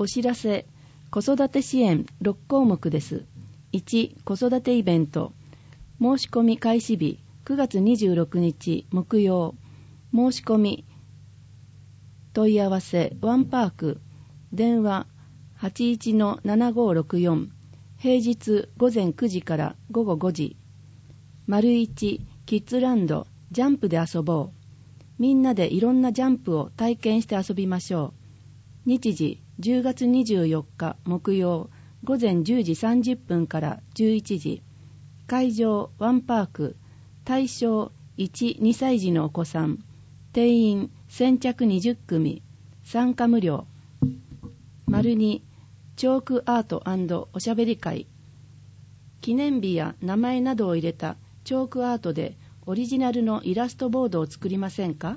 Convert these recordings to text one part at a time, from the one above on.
お知らせ、子育て支援6項目です。1、子育てイベント。申し込み開始日、9月26日木曜。申し込み、問い合わせ、ワンパーク。電話、81-7564。平日午前9時から午後5時。丸1、キッズランド、ジャンプで遊ぼう。みんなでいろんなジャンプを体験して遊びましょう。日時、10月24日木曜午前10時30分から11時。会場ワンパーク。対象1、2歳児のお子さん。定員先着20組。参加無料。丸2、チョークアート&おしゃべり会。記念日や名前などを入れたチョークアートでオリジナルのイラストボードを作りませんか？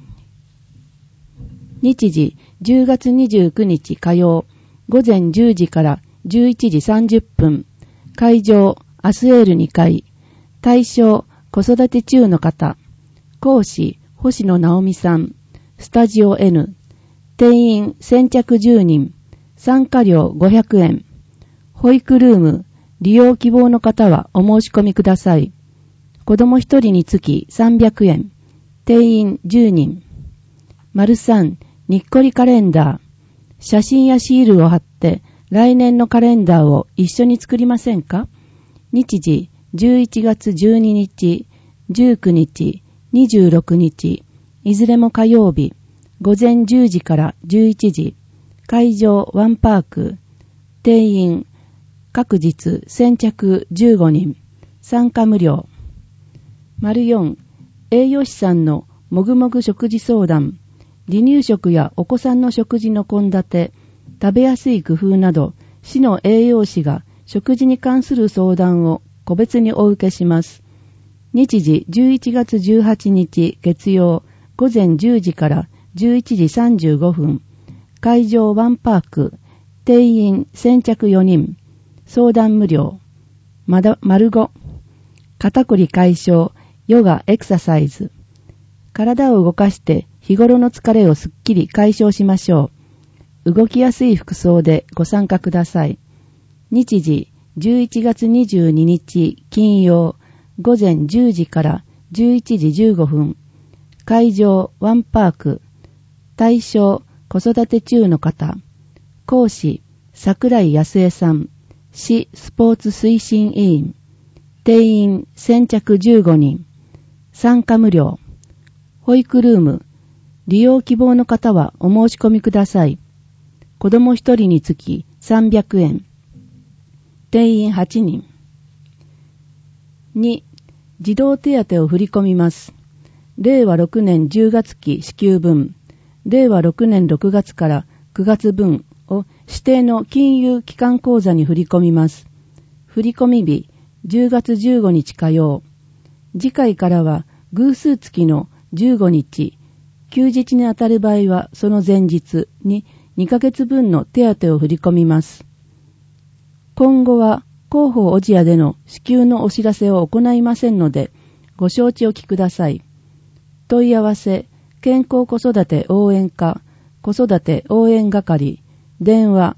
日時10月29日火曜午前10時から11時30分。会場アスエール2階。対象子育て中の方。講師星野直美さん。スタジオ N。定員先着10人。参加料500円。保育ルーム利用希望の方はお申し込みください。子供1人につき300円。定員10人。丸3、にっこりカレンダー。写真やシールを貼って来年のカレンダーを一緒に作りませんか？日時11月12日、19日、26日、いずれも火曜日、午前10時から11時。会場ワンパーク。定員各日先着15人。参加無料。丸4、栄養士さんのもぐもぐ食事相談。離乳食やお子さんの食事の献立、食べやすい工夫など、市の栄養士が食事に関する相談を個別にお受けします。日時11月18日月曜午前10時から11時35分。会場ワンパーク。定員先着4人。相談無料。丸5、肩こり解消、ヨガエクササイズ。体を動かして日頃の疲れをすっきり解消しましょう。動きやすい服装でご参加ください。日時11月22日金曜午前10時から11時15分。会場ワンパーク。対象子育て中の方。講師桜井康江さん。市スポーツ推進委員。定員先着15人。参加無料。保育ルーム。利用希望の方はお申し込みください。子供1人につき300円。定員8人。2、児童手当を振り込みます。令和6年10月期支給分、令和6年6月から9月分を指定の金融機関口座に振り込みます。振込日10月15日火曜。次回からは偶数月の15日、休日にあたる場合はその前日に2ヶ月分の手当を振り込みます。今後は広報小千谷での支給のお知らせを行いませんので、ご承知おきください。問い合わせ、健康子育て応援課、子育て応援係、電話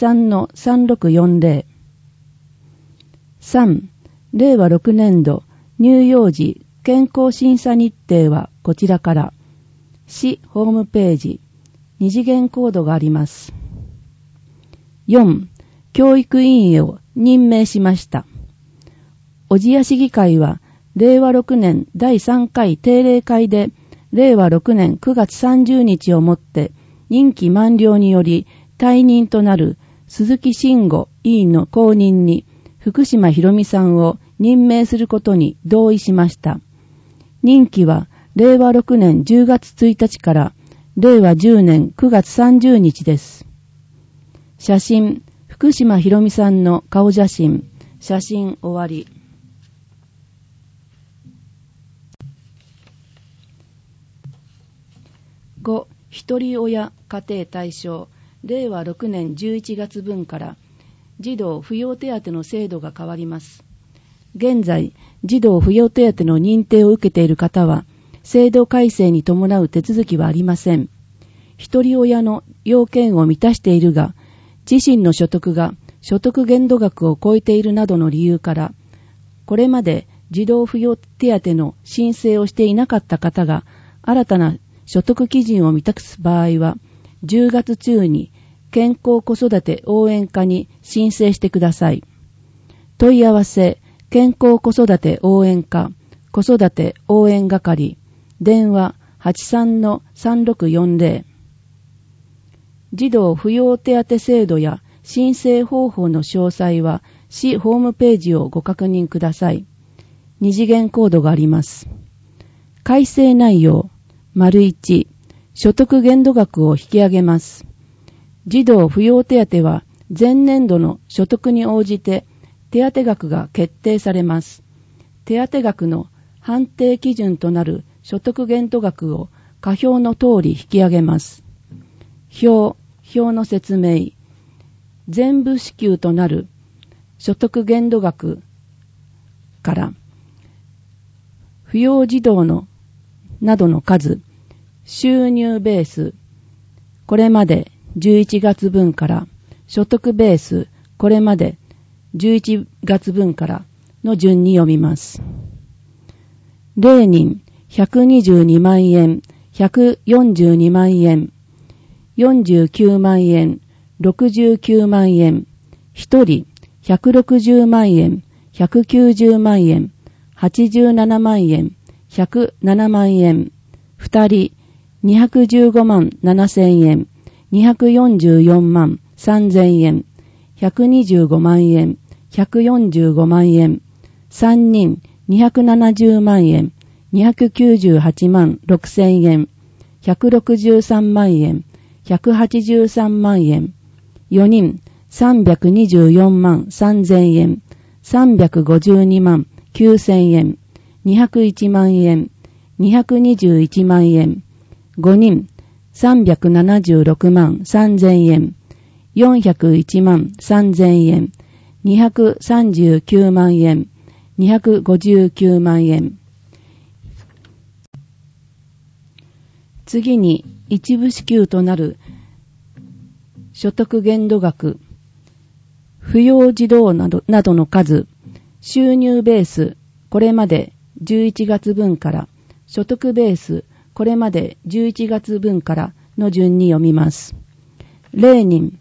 83-3640。3、令和6年度乳幼児健康審査日程はこちらから。市ホームページ、2次元コードがあります。4、教育委員を任命しました。小千谷市議会は、令和6年第3回定例会で、令和6年9月30日をもって、任期満了により退任となる鈴木慎吾委員の後任に、福島博美さんを任命することに同意しました。任期は、令和6年10月1日から令和10年9月30日です。写真、福島博美さんの顔写真、写真終わり。5、一人親家庭対象、令和6年11月分から児童扶養手当の制度が変わります。現在、児童扶養手当の認定を受けている方は、制度改正に伴う手続きはありません。一人親の要件を満たしているが、 自身の所得が所得限度額を超えているなどの理由から、これまで児童扶養手当の申請をしていなかった方が新たな所得基準を満たす場合は、10月中に健康子育て応援課に申請してください。問い合わせ、健康子育て応援課、子育て応援係、電話 83-3640。児童扶養手当制度や申請方法の詳細は市ホームページをご確認ください。二次元コードがあります。改正内容、1、所得限度額を引き上げます。児童扶養手当は前年度の所得に応じて手当額が決定されます。手当額の判定基準となる所得限度額を下表の通り引き上げます。表の説明。全部支給となる所得限度額から扶養児童のなどの数、収入ベース、これまで11月分から所得ベース、これまで11月分からの順に読みます。0人122万円、142万円、49万円、69万円、1人160万円、190万円、87万円、107万円、2人215万7千円、244万3千円、125万円、145万円、3人270万円、298万6千円、163万円、183万円、4人324万3千円、352万9千円、201万円、221万円、5人376万3千円、401万3千円、239万円、259万円。次に一部支給となる所得限度額、扶養児童などの数、収入ベース、これまで11月分から所得ベース、これまで11月分からの順に読みます。0人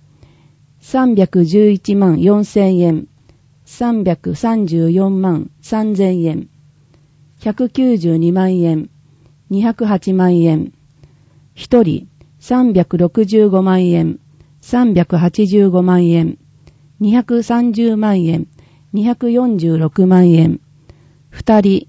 311万4千円、334万3千円、192万円、208万円、1人365万円、385万円、230万円、246万円、2人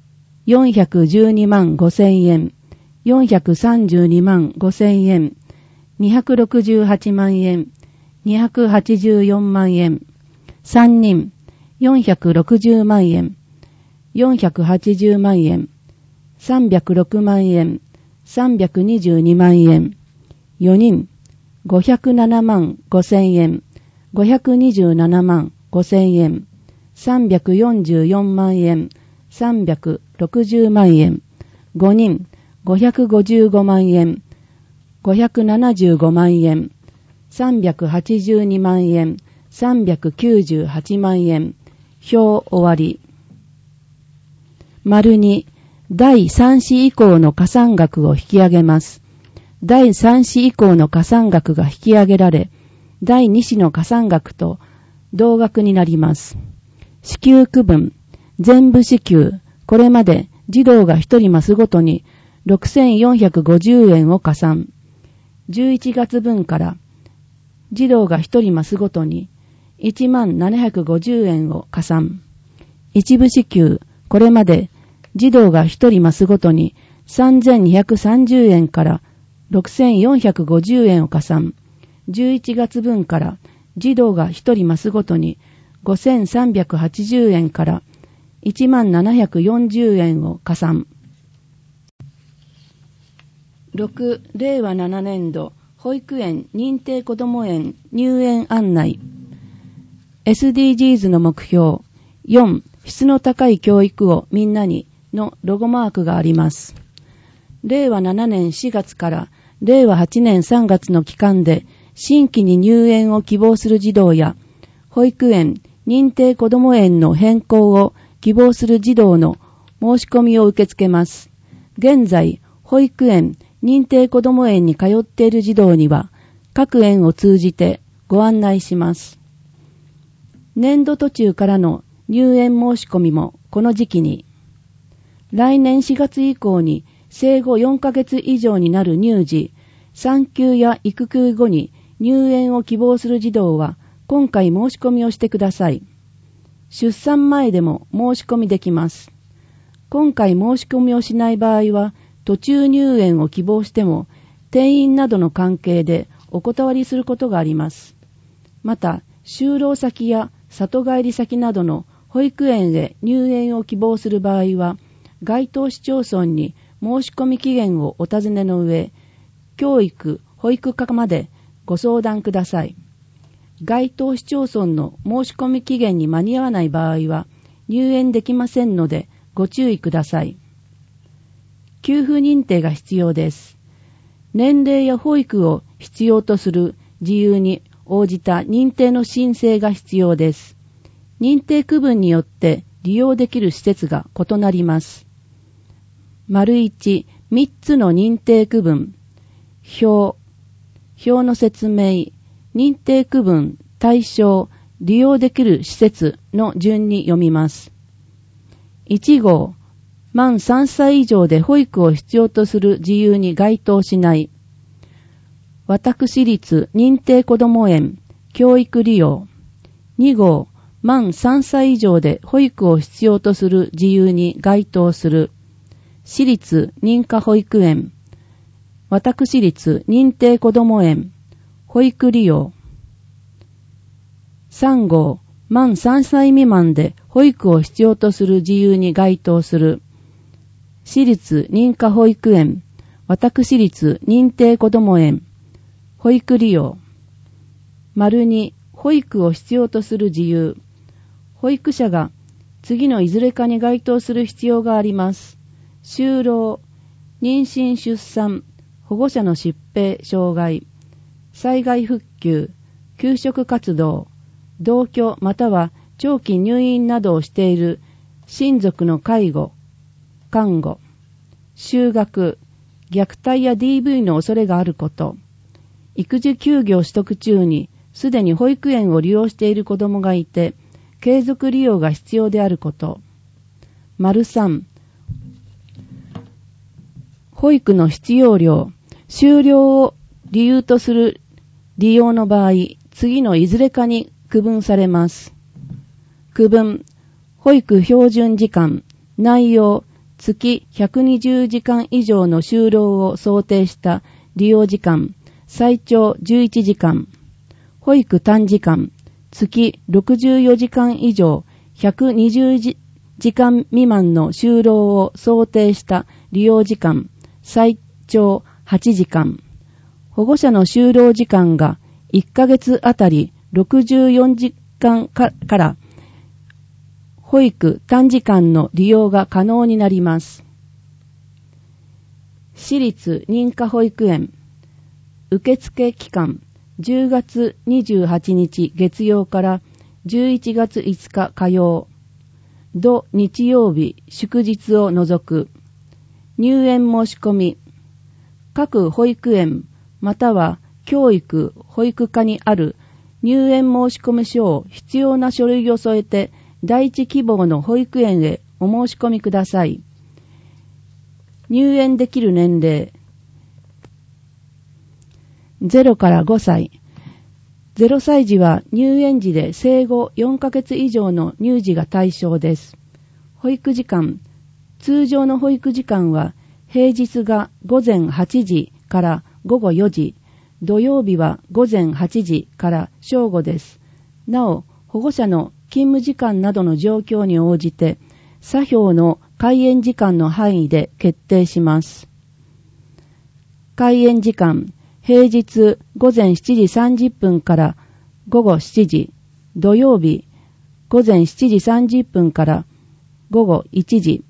412万5千円、432万5千円、268万円、284万円、3人460万円、480万円、306万円、322万円、4人507万5千円、527万5千円、344万円、360万円、5人555万円、575万円、382万円、398万円。表終わり。2、第3子以降の加算額を引き上げます。第3子以降の加算額が引き上げられ、第2子の加算額と同額になります。支給区分、全部支給、これまで児童が1人増すごとに6450円を加算。11月分から児童が1人増すごとに1750円を加算。一部支給、これまで児童が1人増すごとに3230円から6450円を加算。11月分から児童が1人増すごとに5380円から1740円を加算。6、令和7年度保育園認定こども園入園案内。SDGs の目標4、質の高い教育をみんなにのロゴマークがあります。令和7年4月から令和8年3月の期間で新規に入園を希望する児童や、保育園、認定こども園の変更を希望する児童の申し込みを受け付けます。現在、保育園、認定こども園に通っている児童には、各園を通じてご案内します。年度途中からの入園申し込みもこの時期に、来年4月以降に生後4ヶ月以上になる乳児、産休や育休後に入園を希望する児童は今回申し込みをしてください。出産前でも申し込みできます。今回申し込みをしない場合は途中入園を希望しても定員などの関係でお断りすることがあります。また、就労先や里帰り先などの保育園へ入園を希望する場合は、該当市町村に申し込み期限をお尋ねの上、教育・保育課までご相談ください。該当市町村の申し込み期限に間に合わない場合は、入園できませんのでご注意ください。給付認定が必要です。年齢や保育を必要とする自由に応じた認定の申請が必要です。認定区分によって利用できる施設が異なります。丸1、3つの認定区分。表の説明、認定区分、対象、利用できる施設の順に読みます。1号、満3歳以上で保育を必要とする事由に該当しない。私立認定こども園、教育利用。2号、満3歳以上で保育を必要とする事由に該当する。私立認可保育園。私立認定こども園、保育利用。3号、満3歳未満で保育を必要とする事由に該当する。私立認可保育園、私立認定こども園、保育利用。丸2、保育を必要とする事由。保育者が次のいずれかに該当する必要があります。就労、妊娠出産、保護者の疾病、障害、災害復旧、給食活動、同居または長期入院などをしている親族の介護、看護、就学、虐待や DV の恐れがあること、育児休業取得中にすでに保育園を利用している子どもがいて、継続利用が必要であること。丸3、保育の必要量、終了を理由とする利用の場合、次のいずれかに区分されます。区分、保育標準時間、内容、月120時間以上の就労を想定した利用時間、最長11時間。保育短時間、月64時間以上、120時間未満の就労を想定した利用時間、最長8時間。保護者の就労時間が1ヶ月あたり64時間から、保育短時間の利用が可能になります。私立認可保育園、受付期間、10月28日月曜から11月5日火曜、土日曜日祝日を除く。入園申し込み、各保育園または教育・保育課にある入園申し込み書を必要な書類を添えて第一希望の保育園へお申し込みください。入園できる年齢、0から5歳。0歳児は入園時で生後4ヶ月以上の乳児が対象です。保育時間、通常の保育時間は平日が午前8時から午後4時、土曜日は午前8時から正午です。なお、保護者の勤務時間などの状況に応じて、作業の開園時間の範囲で決定します。開園時間、平日午前7時30分から午後7時、土曜日午前7時30分から午後1時、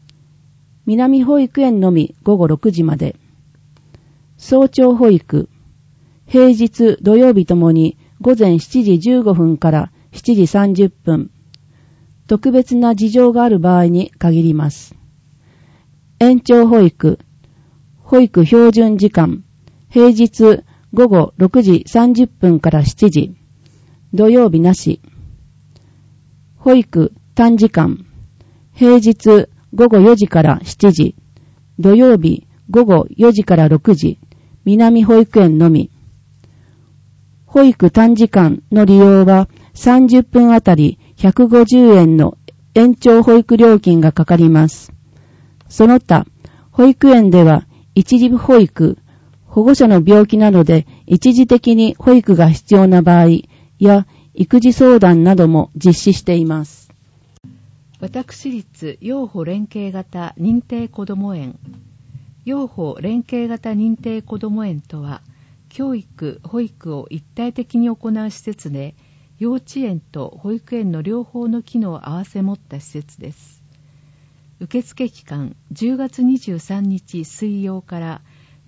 南保育園のみ午後6時まで。早朝保育、 平日土曜日ともに午前7時15分から7時30分。特別な事情がある場合に限ります。延長保育、保育標準時間、平日午後6時30分から7時、土曜日なし。保育短時間、平日午後4時から7時、土曜日午後4時から6時、南保育園のみ。保育短時間の利用は30分あたり150円の延長保育料金がかかります。その他、保育園では一時保育、保護者の病気などで一時的に保育が必要な場合や育児相談なども実施しています。 私立幼保連携型認定こども園。幼保連携型認定こども園とは、教育・保育を一体的に行う施設で、幼稚園と保育園の両方の機能を併せ持った施設です。受付期間10月23日水曜から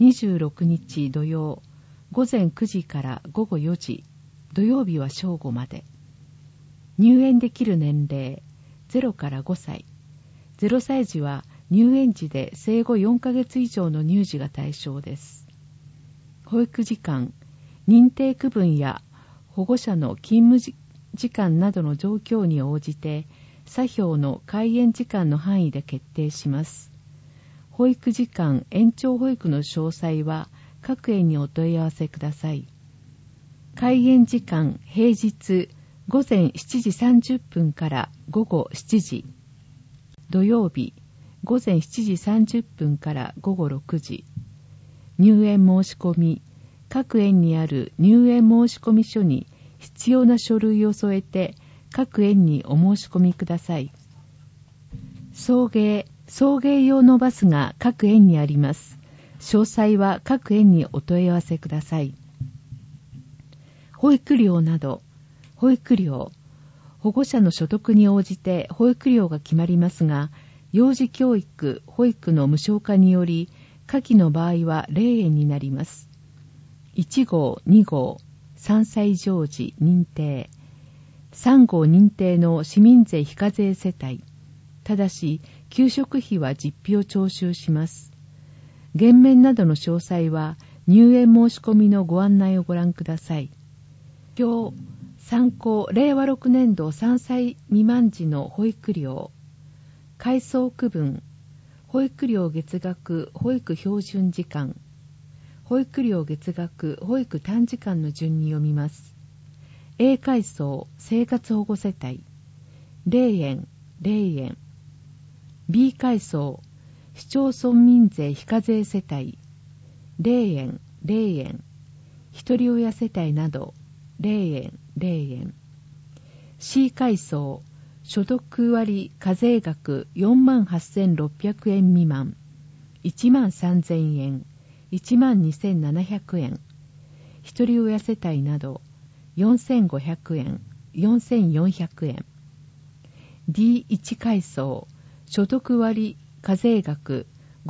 26日土曜、午前9時から午後4時、土曜日は正午まで。入園できる年齢、0から5歳。0歳児は入園時で生後4ヶ月以上の乳児が対象です。保育時間、認定区分や保護者の勤務時間などの状況に応じて、作業の開園時間の範囲で決定します。保育時間延長保育の詳細は各園にお問い合わせください。開園時間平日午前7時30分から午後7時。土曜日午前7時30分から午後6時。入園申し込み、各園にある入園申し込み書に必要な書類を添えて各園にお申し込みください。送迎用のバスが各園にあります。詳細は各園にお問い合わせください。保育料など、保育料、保護者の所得に応じて保育料が決まりますが、幼児教育・保育の無償化により、下記の場合は0円になります。1号、2号、3歳児認定、3号認定の市民税非課税世帯、ただし、給食費は実費を徴収します。減免などの詳細は、入園申し込みのご案内をご覧ください。表、参考、令和6年度3歳未満児の保育料、階層区分、保育料月額、保育標準時間、保育料月額、保育短時間の順に読みます。A 階層、生活保護世帯、0円、0円。B 階層、市町村民税非課税世帯、0円、0円。一人親世帯など、0円、0円。C 階層、所得割課税額 48,600 円未満、13,000円、12,700円。一人親世帯など、4,500円、4,400円。D1 階層、所得割課税額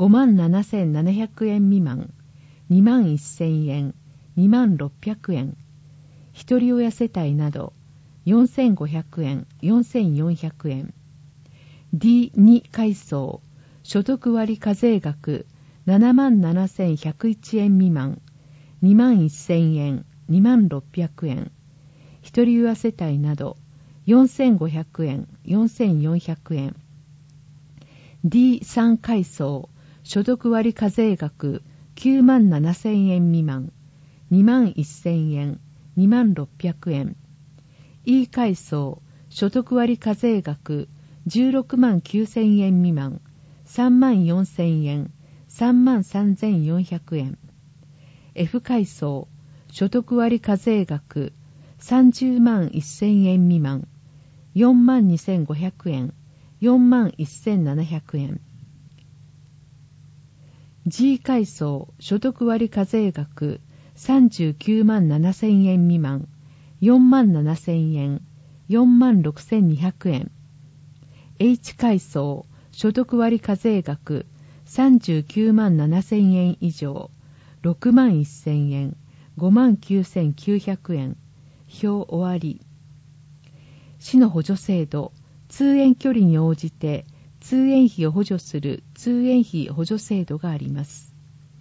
57,700 円未満、21,000円、21,600円。一人親世帯など、4,500円、4,400円。D2 階層、所得割課税額 77,101 円未満、21,000円、21,600円。一人親世帯など、4,500円、4,400円。D3 階層、所得割課税額 97,000 円未満、21,000円、26,000円。E 階層、所得割課税額 169,000 円未満、34,000円、33,400円。F 階層、所得割課税額 301,000 円未満、42,500円、41,700円。G 階層、所得割課税額 397,000 円未満、47,000円、46,200円。H 階層、所得割課税額 397,000 円以上、61,000円、 59,900円。表終わり。市の補助制度、通園距離に応じて通園費を補助する通園費補助制度があります。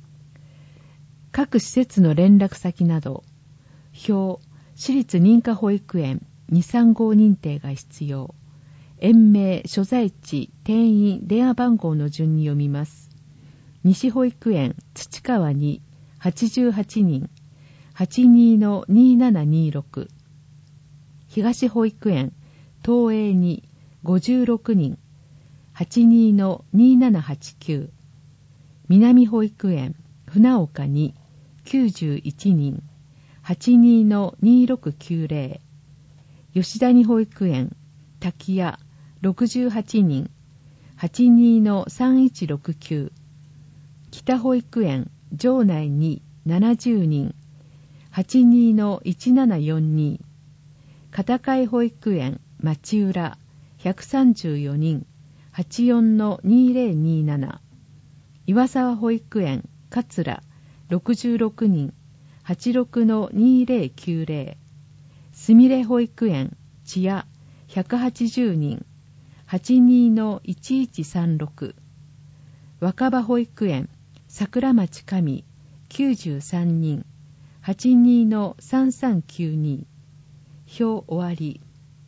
各施設の連絡先など、表、私立認可保育園235認定が必要。園名、所在地、定員、電話番号の順に読みます。西保育園土川に88人、82-2726。東保育園東栄に56人、82-2789。南保育園船岡に91人、82-2690。吉谷保育園滝谷68人、82-3169。北保育園城内に70人、82-1742。片貝保育園町浦134人、84-2027。岩沢保育園桂66人、86-2090。すみれ保育園千谷180人、82-1136。若葉保育園桜町上93人、82-3392。表終わり。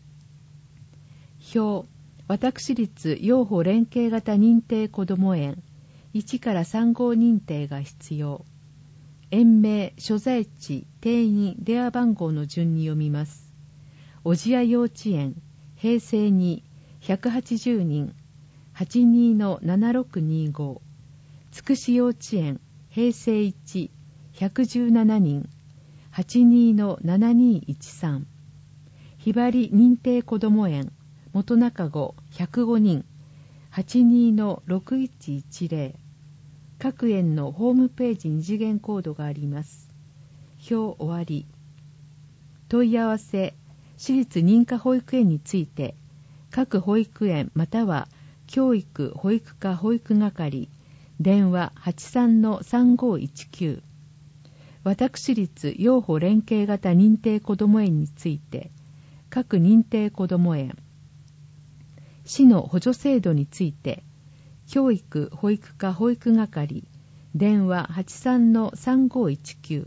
表、私立養護連携型認定こども園1から3号認定が必要。園名、所在地、定員、電話番号の順に読みます。小千谷幼稚園平成2 180人、82-7625。つくし幼稚園平成1 117人、82-7213。ひばり認定こども園元中郷105人、82-6110。各園のホームページ2次元コードがあります。表終わり。問い合わせ、私立認可保育園について、各保育園または教育保育課保育係、電話 83-3519。私立養護連携型認定こども園について、各認定こども園。市の補助制度について、教育保育課保育係、電話 83-3519。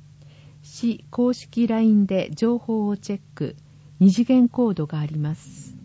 市公式 LINE で情報をチェック、2次元コードがあります。